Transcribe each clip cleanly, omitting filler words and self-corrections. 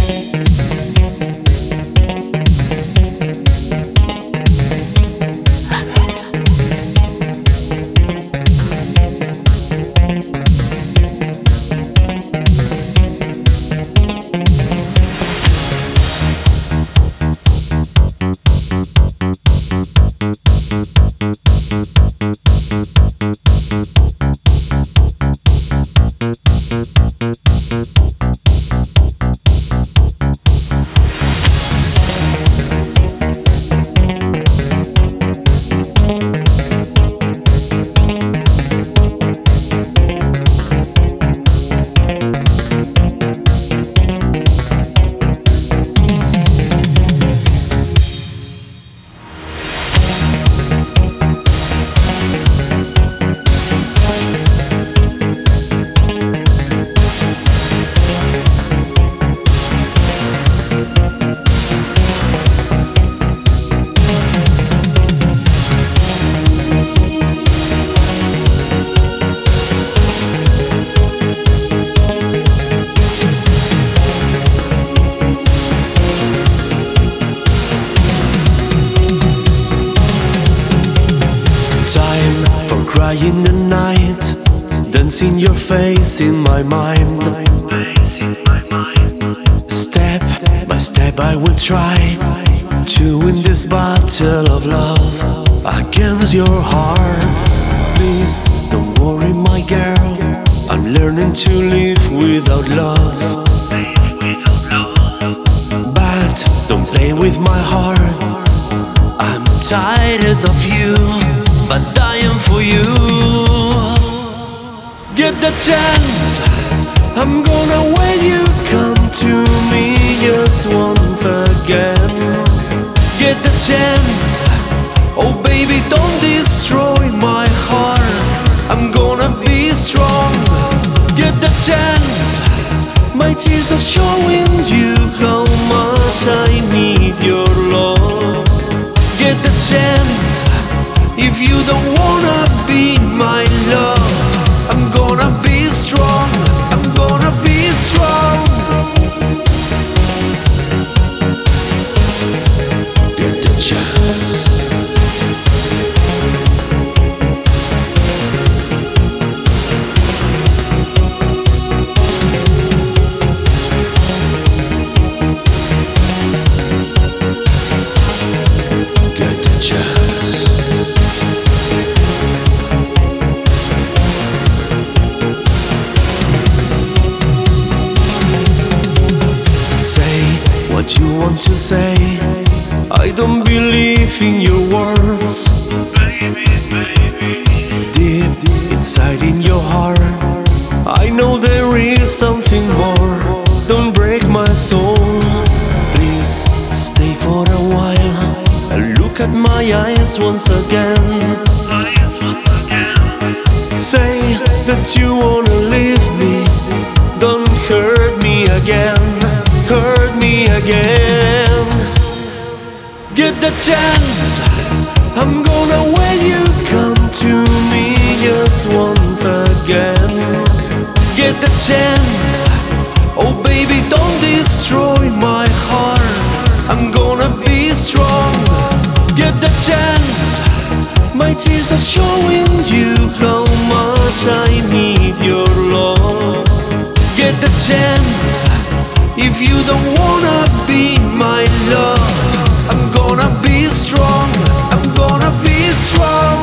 crying the night, dancing your face in my mind. Step by step I will try to win this battle of love against your heart. Please don't worry my girl, I'm learning to live without love. But don't play with my heart, I'm tired of you, but dying for you. Get the chance, I'm gonna wait you come to me just once again. Get the chance, oh baby don't destroy my heart, I'm gonna be strong. Get the chance, my tears are showing you how much I need your love. Get the chance, if you don't wanna be my love, I'm gonna be strong, I'm gonna be strong. Get the chance. Get the chance. What you want to say, I don't believe in your words. Deep inside in your heart, I know there is something more. Don't break my soul, please stay for a while and look at my eyes once again. Say that you wanna leave me, don't hurt me again, hurt me again. Get the chance, I'm gonna wait you come to me just once again. Get the chance, oh baby don't destroy my heart, I'm gonna be strong. Get the chance, my tears are showing you how much I need your love. Get the chance, if you don't wanna be my love, I'm gonna be strong, I'm gonna be strong.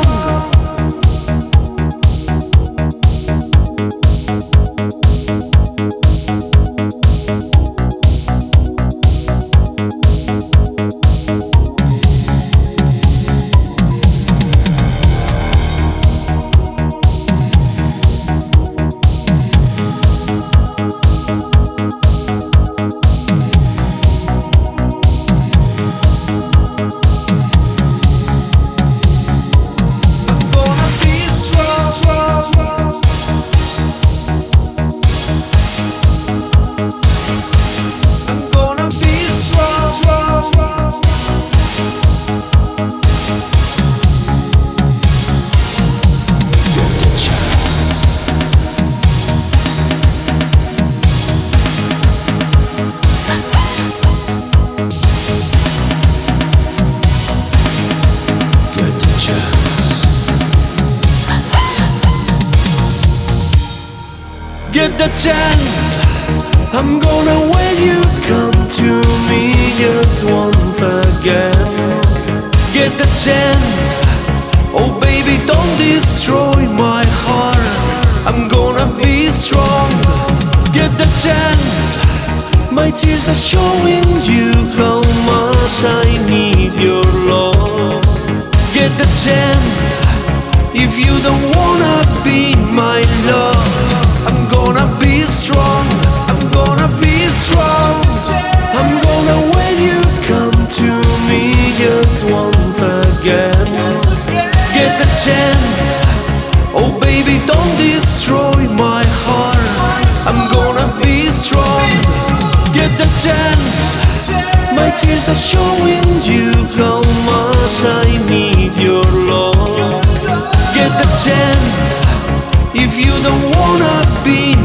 chance, I'm gonna wait you come to me just once again. Get the chance, oh baby, don't destroy my heart. I'm gonna be strong. Get the chance, my tears are showing you how much I need your love. Get the chance, if you don't wanna be my love, I'm gonna be strong, I'm gonna be strong. I'm gonna wait you come to me just once again. Get the chance, oh baby, don't destroy my heart. I'm gonna be strong. Get the chance, my tears are showing you how much I need your love. Get the chance, if you don't wanna be